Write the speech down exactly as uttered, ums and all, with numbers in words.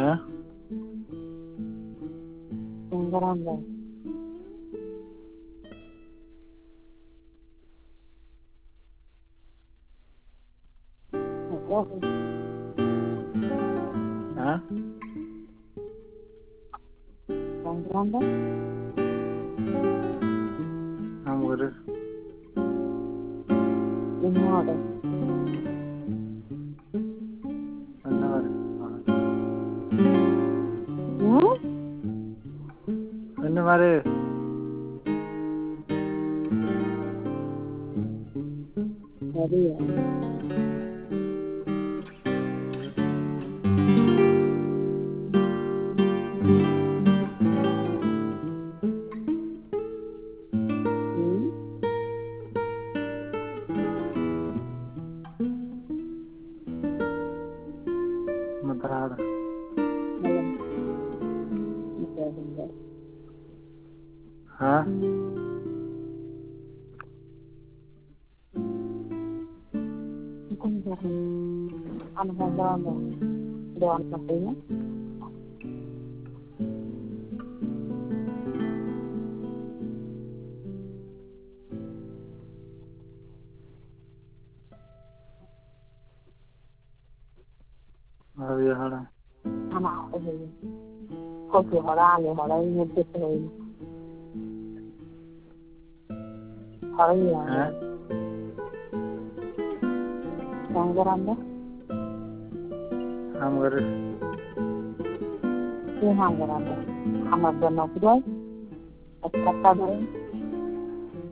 Hả? Grande. Hả? Grande. Không có được. Ignore. Ano ba? Hmm? Ano ba rin? Maria. Hmm? Matarada. Malam. Grande. Hả? Ano ba grande? Doon na tayo. Maravilha, hả? Ano ako din. Kopi horale, horale yung pipray. Horale yan. Hả? Ang grande? Không có được. Yung ang grande. Hamad ba na ko doon? At kata doon?